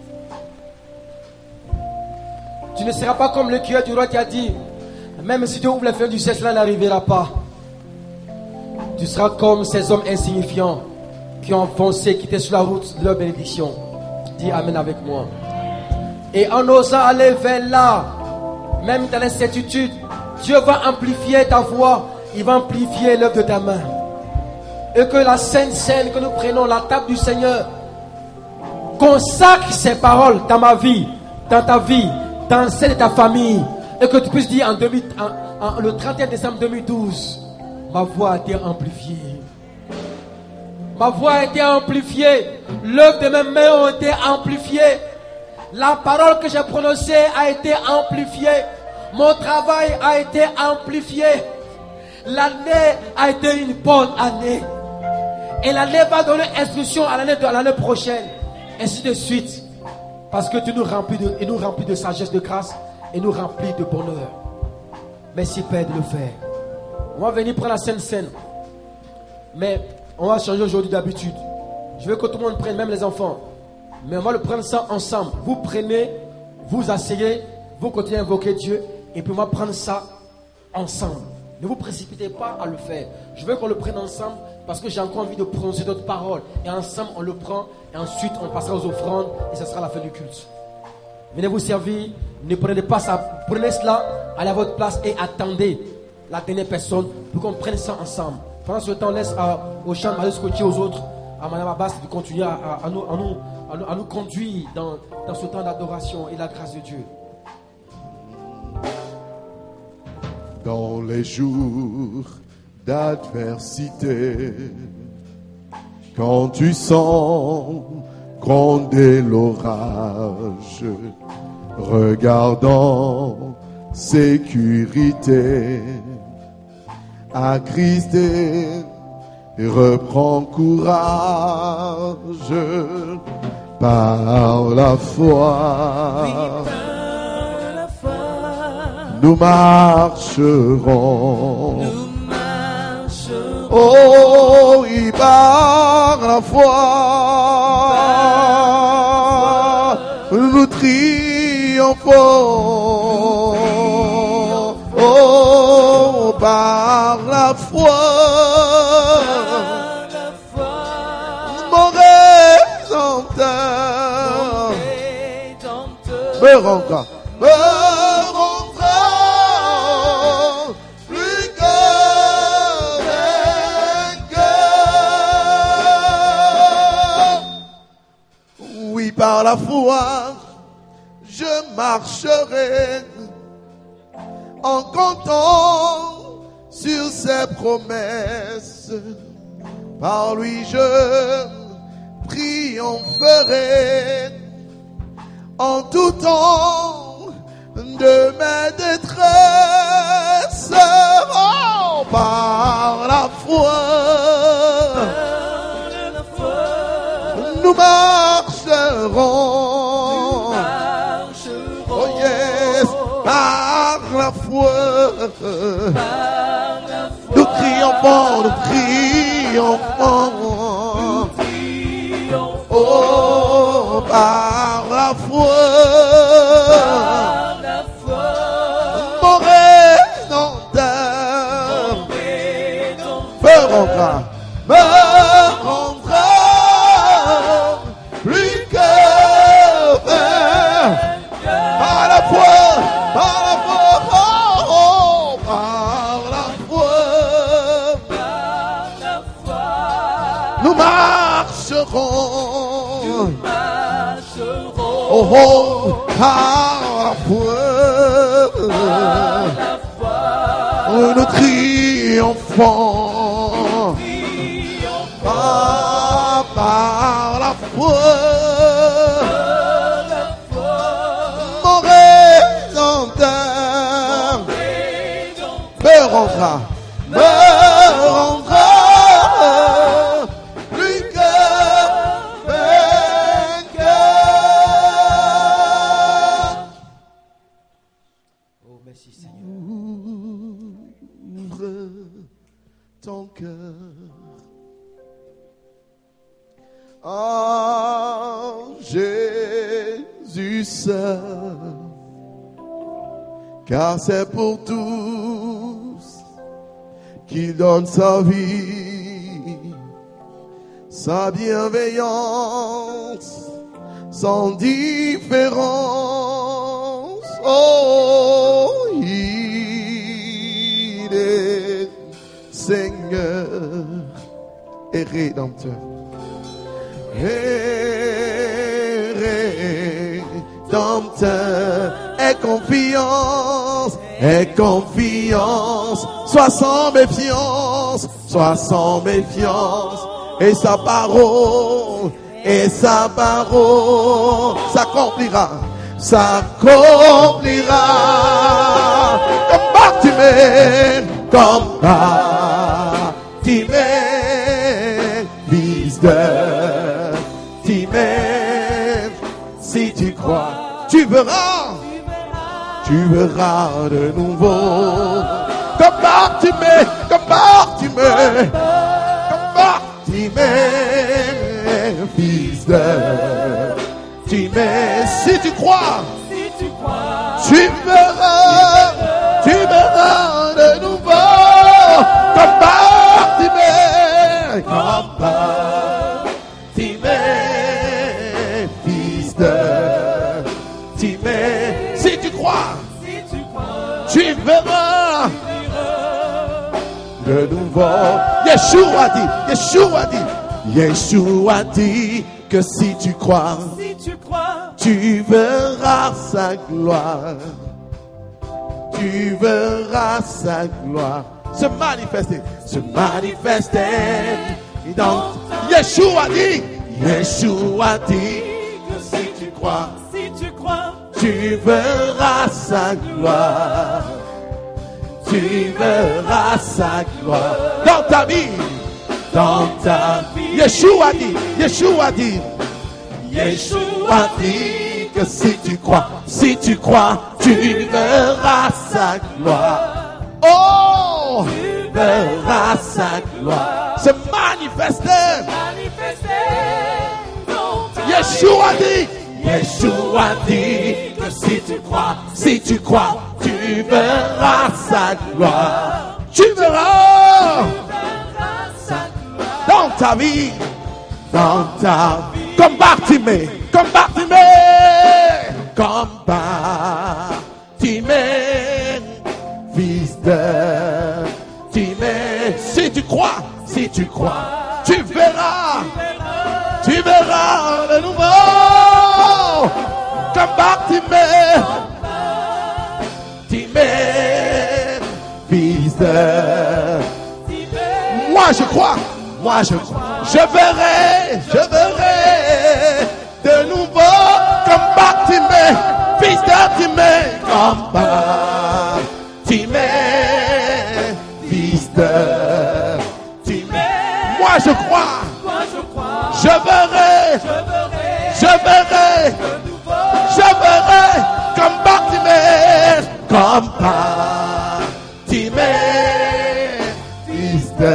Speaker 1: Tu ne seras pas comme l'écuyer du roi qui a dit, même si Dieu ouvre les fenêtres du ciel, cela n'arrivera pas. Tu seras comme ces hommes insignifiants qui ont foncé, qui étaient sur la route de leur bénédiction. Dis Amen avec moi. Et en osant aller vers là, même dans l'incertitude, Dieu va amplifier ta voix, il va amplifier l'œuvre de ta main. Et que la sainte scène que nous prenons, la table du Seigneur, consacre ces paroles dans ma vie, dans ta vie, dans celle de ta famille. Et que tu puisses dire en, deux mille, en, en le trente et un décembre deux mille douze, ma voix a été amplifiée. Ma voix a été amplifiée. L'œuvre de mes mains ont été amplifiées. La parole que j'ai prononcée a été amplifiée. Mon travail a été amplifié. L'année a été une bonne année. Et l'année va donner instruction à l'année de l'année prochaine. Ainsi de suite. Parce que tu nous remplis de, et nous remplis de sagesse, de grâce. Et nous remplis de bonheur. Merci Père de le faire. On va venir prendre la Sainte Seine. Mais on va changer aujourd'hui d'habitude. Je veux que tout le monde prenne, même les enfants. Mais on va le prendre ça ensemble. Vous prenez, vous asseyez, vous continuez à invoquer Dieu. Et puis on va prendre ça ensemble. Ne vous précipitez pas à le faire. Je veux qu'on le prenne ensemble parce que j'ai encore envie de prononcer d'autres paroles. Et ensemble on le prend. Et ensuite on passera aux offrandes. Et ce sera la fin du culte. Venez vous servir. Ne prenez pas ça. Prenez cela, allez à votre place et attendez la dernière personne pour qu'on prenne ça ensemble. Pendant ce temps, laisse à, aux chants, à scotcher aux autres, à Madame Abbas de continuer à, à, à, nous, à, nous, à, nous, à nous conduire dans, dans ce temps d'adoration et la grâce de Dieu.
Speaker 2: Dans les jours d'adversité, quand tu sens gronder l'orage, regardant sécurité, à Christ et reprends courage par la foi. Nous marcherons,
Speaker 3: Nous marcherons.
Speaker 2: oh, y par la foi, nous triomphons, oh, par la foi, mon Rédempteur me rendra, me rendra plus que vainqueur. Oui, par la foi, je marcherai en comptant sur ses promesses. Par lui je triompherai en tout temps de mes détresses. Oh, par la foi, nous marcherons. Oh yes, par la foi, nous triomphons, nous triomphons. Oh, par la foi, mon Rédempteur me rendra, me rendra plus que vainqueur. Par la foi, par la foi, oh, oh, par la foi, nous marcherons. Oh, oh, par la foi, nous triomphons. Ah, par la foi, mon Rédempteur me rendra, me rendra plus que vainqueur.
Speaker 1: Oh, merci Seigneur.
Speaker 2: Ouvre ton cœur à Jésus seul, car c'est pour tous qu'il donne sa vie, sa bienveillance, sans différence. Oh, il est Seigneur et Rédempteur. Et Rédempteur, et confiance, et confiance, sois sans méfiance, sois sans méfiance, et sa parole, et sa parole s'accomplira, s'accomplira, comme Bartimée, comme Bartimée, fils de Timée, si tu crois, tu verras, tu verras de nouveau, comme Bartimée, comme Bartimée, comme Bartimée, de Timée. Si tu crois,
Speaker 3: Si tu crois,
Speaker 2: tu verras, tu verras de nouveau comme Bartimée, comme Bartimée, fils de Timée. Si tu crois,
Speaker 3: si tu crois,
Speaker 2: tu verras
Speaker 3: tu verras.
Speaker 2: de nouveau. Yeshua dit, Yeshua dit, Yeshua dit que si tu crois,
Speaker 3: Si tu crois,
Speaker 2: tu verras sa gloire. Tu verras sa gloire se manifester, se manifester. Dans Yeshua dit, Yeshua dit
Speaker 3: que si tu
Speaker 2: crois,
Speaker 3: si tu crois,
Speaker 2: tu verras sa gloire. Tu verras sa gloire dans ta vie, dans ta vie. Yeshua dit, Yeshua dit, Yeshua dit que si tu crois, si tu crois, tu verras sa gloire. Oh, tu verras sa gloire se manifester.
Speaker 3: manifester dans ta
Speaker 2: Yeshua dit, Yeshua dit que si tu crois, si tu crois, tu verras sa gloire. Tu verras dans ta vie, dans ta vie. Comme Bartimée, comme Bartimée, comme Bartimée, fils de Timée. Si tu crois, si tu crois, tu verras, tu verras de nouveau, comme Bartimée, Timée, fils de Timée. Moi je crois, moi je crois, je verrai, je verrai de nouveau comme Bartimée, fils de Timée, comme Bartimée, fils de Timée. Moi je crois,
Speaker 3: Moi je crois,
Speaker 2: je verrai,
Speaker 3: je verrai
Speaker 2: je verrai,
Speaker 3: de nouveau.
Speaker 2: je verrai comme Bartimée, comme Bartimée, fils de.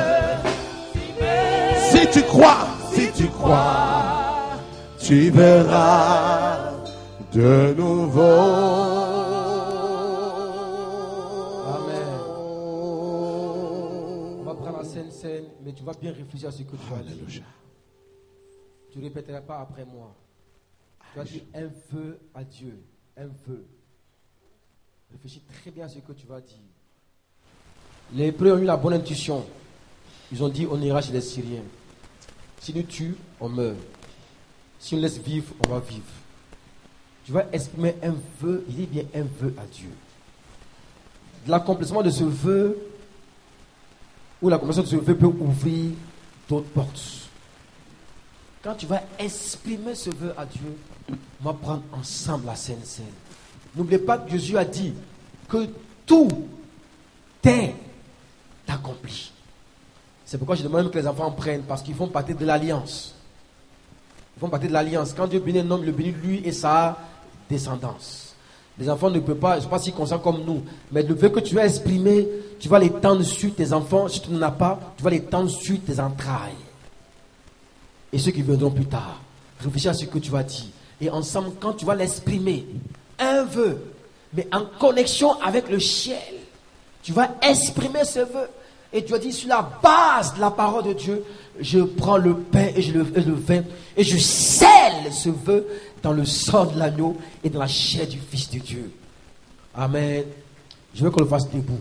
Speaker 2: Si tu crois, si tu crois, tu verras de nouveau.
Speaker 1: Amen. On va prendre la scène scène, mais tu vas bien réfléchir à ce que tu vas dire.
Speaker 2: Alléluia.
Speaker 1: Tu ne répéteras pas après moi. Tu vas dire un vœu à Dieu. Un vœu. Réfléchis très bien à ce que tu vas dire. Les Hébreux ont eu la bonne intuition. Ils ont dit on ira chez les Syriens. Si nous tuent, on meurt. Si on laisse vivre, on va vivre. Tu vas exprimer un vœu, il dit bien un vœu à Dieu. L'accomplissement de ce vœu, ou l'accomplissement de ce vœu peut ouvrir d'autres portes. Quand tu vas exprimer ce vœu à Dieu, on va prendre ensemble la Sainte Seine. N'oubliez pas que Jésus a dit que tout est accompli. C'est pourquoi je demande que les enfants prennent, parce qu'ils font partie de l'alliance. Ils font partie de l'alliance. Quand Dieu bénit un homme, il le bénit lui et sa descendance. Les enfants ne peuvent pas, je ne suis pas si conscients comme nous, mais le vœu que tu vas exprimer, tu vas l'étendre sur tes enfants. Si tu n'en as pas, tu vas l'étendre sur tes entrailles. Et ceux qui viendront plus tard. Réfléchis à ce que tu vas dire. Et ensemble, quand tu vas l'exprimer, un vœu, mais en connexion avec le ciel, tu vas exprimer ce vœu. Et tu vas dire, sur la base de la parole de Dieu, je prends le pain et, je le, et le vin, et je scelle ce vœu dans le sang de l'agneau et dans la chair du Fils de Dieu. Amen. Je veux qu'on le fasse debout.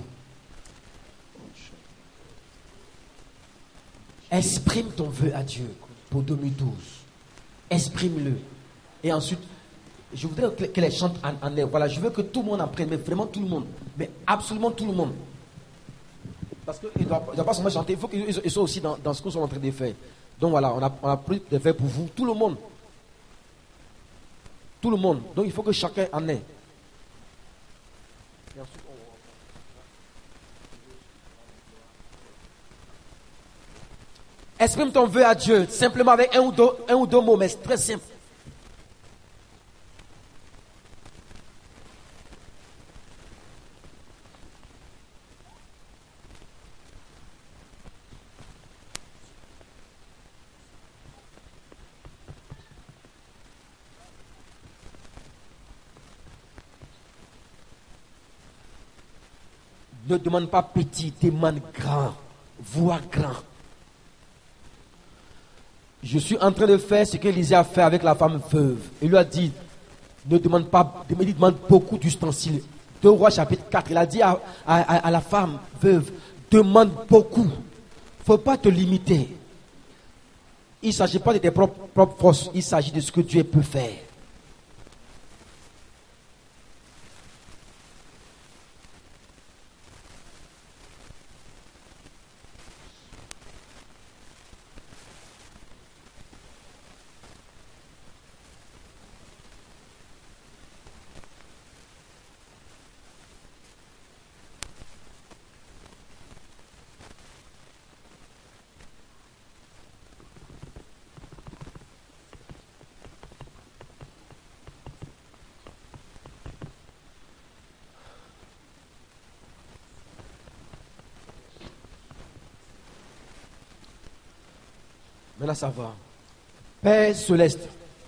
Speaker 1: Exprime ton vœu à Dieu pour deux mille douze. Exprime-le. Et ensuite, je voudrais qu'elle chante en, en air. Voilà, je veux que tout le monde en prenne, mais vraiment tout le monde. Mais absolument tout le monde. Parce qu'ils ne doivent pas seulement chanter, il faut qu'ils soient aussi dans, dans ce qu'on est en train de faire. Donc voilà, on a, on a pris de faire pour vous, tout le monde. Tout le monde. Donc il faut que chacun en ait. Et ensuite, on... Exprime ton vœu à Dieu, simplement avec un ou deux, un ou deux mots, mais c'est très simple. Ne demande pas petit, demande grand, voire grand. Je suis en train de faire ce qu'Élisée a fait avec la femme veuve. Il lui a dit, ne demande pas, il demande beaucoup d'ustensiles. deux Rois chapitre quatre, il a dit à, à, à la femme veuve, demande beaucoup. Il ne faut pas te limiter. Il ne s'agit pas de tes propres, propres forces, il s'agit de ce que Dieu peut faire. Maintenant, ça va. Père céleste,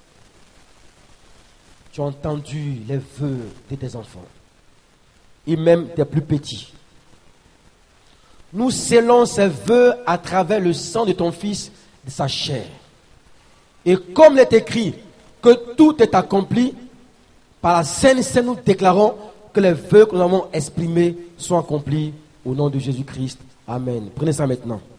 Speaker 1: tu as entendu les vœux de tes enfants, et même des plus petits. Nous scellons ces vœux à travers le sang de ton Fils, de sa chair. Et comme il est écrit que tout est accompli, par la Sainte Seine, nous déclarons que les vœux que nous avons exprimés sont accomplis au nom de Jésus-Christ. Amen. Prenez ça maintenant.